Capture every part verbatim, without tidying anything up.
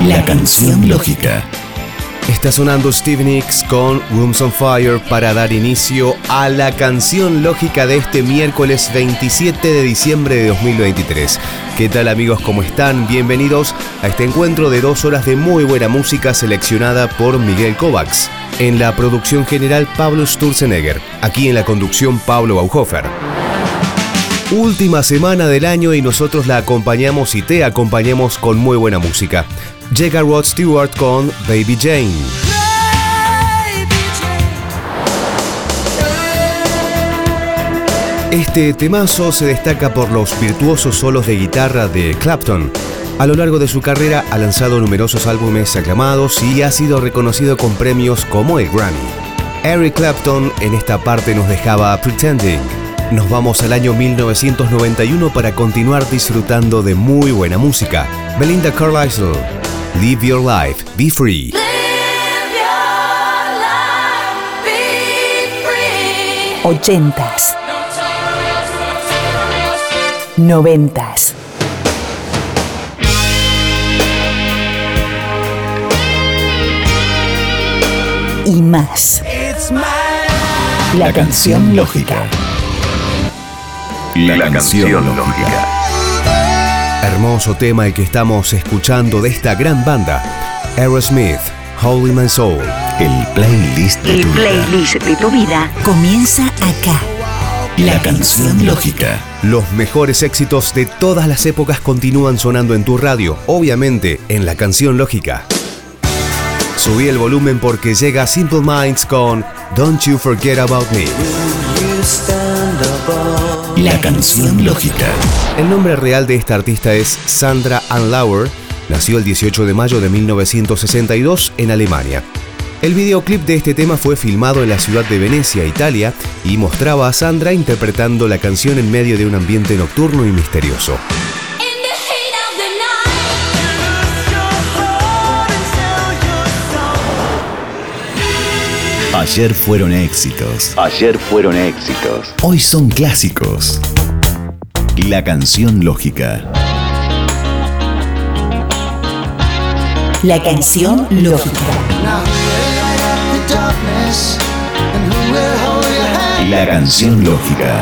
La canción lógica. Está sonando Stevie Nicks con Rooms on Fire para dar inicio a la canción lógica de este miércoles veintisiete de diciembre de dos mil veintitrés. ¿Qué tal, amigos? ¿Cómo están? Bienvenidos a este encuentro de dos horas de muy buena música seleccionada por Miguel Kovacs. En la producción general, Pablo Sturzenegger. Aquí en la conducción, Pablo Bauhofer. Última semana del año y nosotros la acompañamos y te acompañamos con muy buena música. Llega Rod Stewart con Baby Jane. Este temazo se destaca por los virtuosos solos de guitarra de Clapton. A lo largo de su carrera ha lanzado numerosos álbumes aclamados y ha sido reconocido con premios como el Grammy. Eric Clapton en esta parte nos dejaba Pretending. Nos vamos al año mil novecientos noventa y uno para continuar disfrutando de muy buena música. Belinda Carlisle, Live Your Life, Be Free. Live your life, be free. Ochentas. Noventas. Y más. La canción lógica. La canción lógica. Hermoso tema el que estamos escuchando de esta gran banda. Aerosmith, Holy My Soul. El playlist de El tu vida. playlist de tu vida comienza acá. La canción lógica. Los mejores éxitos de todas las épocas continúan sonando en tu radio, obviamente en la canción lógica. Subí el volumen porque llega Simple Minds con Don't You Forget About Me. La canción lógica. El nombre real de esta artista es Sandra Ann Lauer. Nació el dieciocho de mayo de mil novecientos sesenta y dos en Alemania. El videoclip de este tema fue filmado en la ciudad de Venecia, Italia, y mostraba a Sandra interpretando la canción en medio de un ambiente nocturno y misterioso. Ayer fueron éxitos. Ayer fueron éxitos. Hoy son clásicos. La canción lógica. La canción lógica. La canción lógica.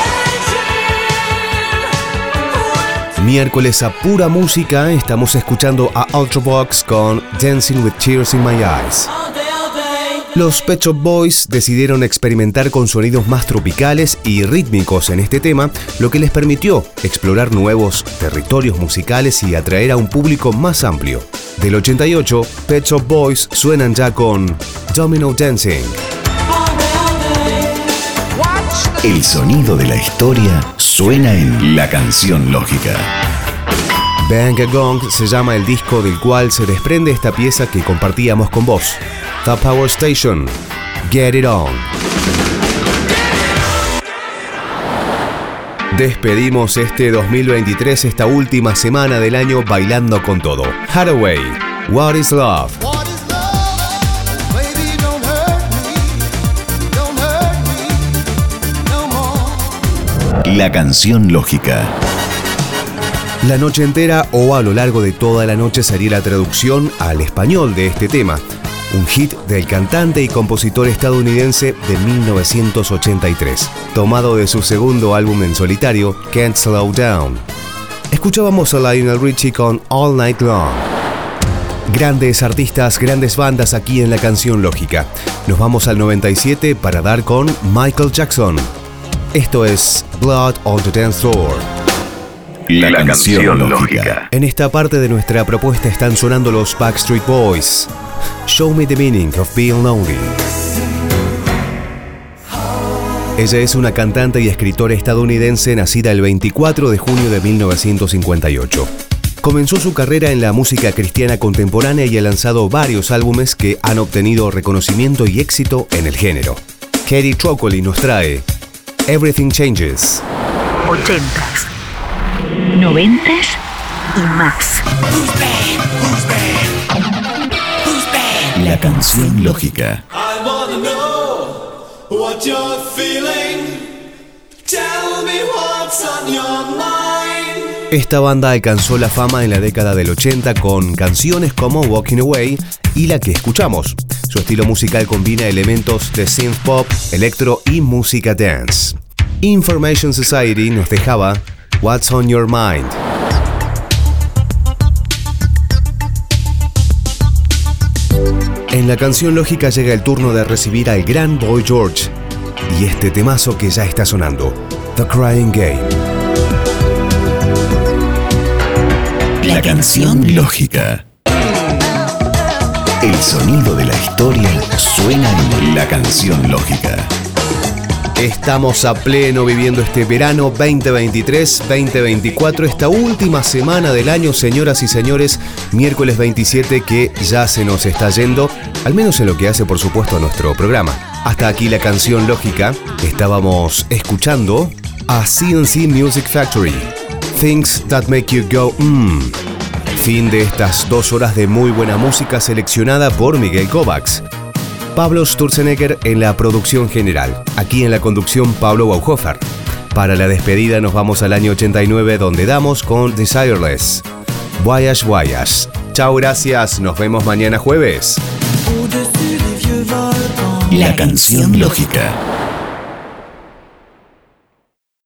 Miércoles a pura música, estamos escuchando a Ultravox con Dancing with Tears in My Eyes. Los Pet Shop Boys decidieron experimentar con sonidos más tropicales y rítmicos en este tema, lo que les permitió explorar nuevos territorios musicales y atraer a un público más amplio. Del ochenta y ocho, Pet Shop Boys suenan ya con Domino Dancing. El sonido de la historia suena en la canción lógica. Bang a Gong se llama el disco del cual se desprende esta pieza que compartíamos con vos. The Power Station, Get It On. Despedimos este dos mil veintitrés, esta última semana del año bailando con todo. Hathaway, What is Love? La canción lógica. La noche entera o a lo largo de toda la noche sería la traducción al español de este tema. Un hit del cantante y compositor estadounidense de mil novecientos ochenta y tres, tomado de su segundo álbum en solitario, Can't Slow Down. Escuchábamos a Lionel Richie con All Night Long. Grandes artistas, grandes bandas aquí en la canción lógica. Nos vamos al noventa y siete para dar con Michael Jackson. Esto es Blood on the Dance Floor. La, la canción, canción lógica. lógica. En esta parte de nuestra propuesta están sonando los Backstreet Boys. Show Me the Meaning of Being Lonely. Ella es una cantante y escritora estadounidense nacida el veinticuatro de junio de mil novecientos cincuenta y ocho. Comenzó su carrera en la música cristiana contemporánea y ha lanzado varios álbumes que han obtenido reconocimiento y éxito en el género. Katie Trocoli nos trae Everything Changes. Ochentas, noventas y más. La canción lógica. I wanna know what you're feeling. Tell me what's on your mind. Esta banda alcanzó la fama en la década del ochenta con canciones como Walking Away y la que escuchamos. Su estilo musical combina elementos de synth pop, electro y música dance. Information Society nos dejaba What's on Your Mind. En la canción lógica llega el turno de recibir al gran Boy George y este temazo que ya está sonando, The Crying Game. La canción lógica. El sonido de la historia suena en La Canción Lógica. Estamos a pleno viviendo este verano veinte veintitrés veinte veinticuatro, esta última semana del año, señoras y señores, miércoles veintisiete que ya se nos está yendo, al menos en lo que hace por supuesto a nuestro programa. Hasta aquí La Canción Lógica. Estábamos escuchando a C and C Music Factory, Things That Make You Go Mmm. Fin de estas dos horas de muy buena música seleccionada por Miguel Kovacs. Pablo Sturzenegger en la producción general. Aquí en la conducción, Pablo Bauhofer. Para la despedida nos vamos al año ochenta y nueve, donde damos con Desireless. Voyage, voyage. Chao, gracias. Nos vemos mañana jueves. La Canción Lógica.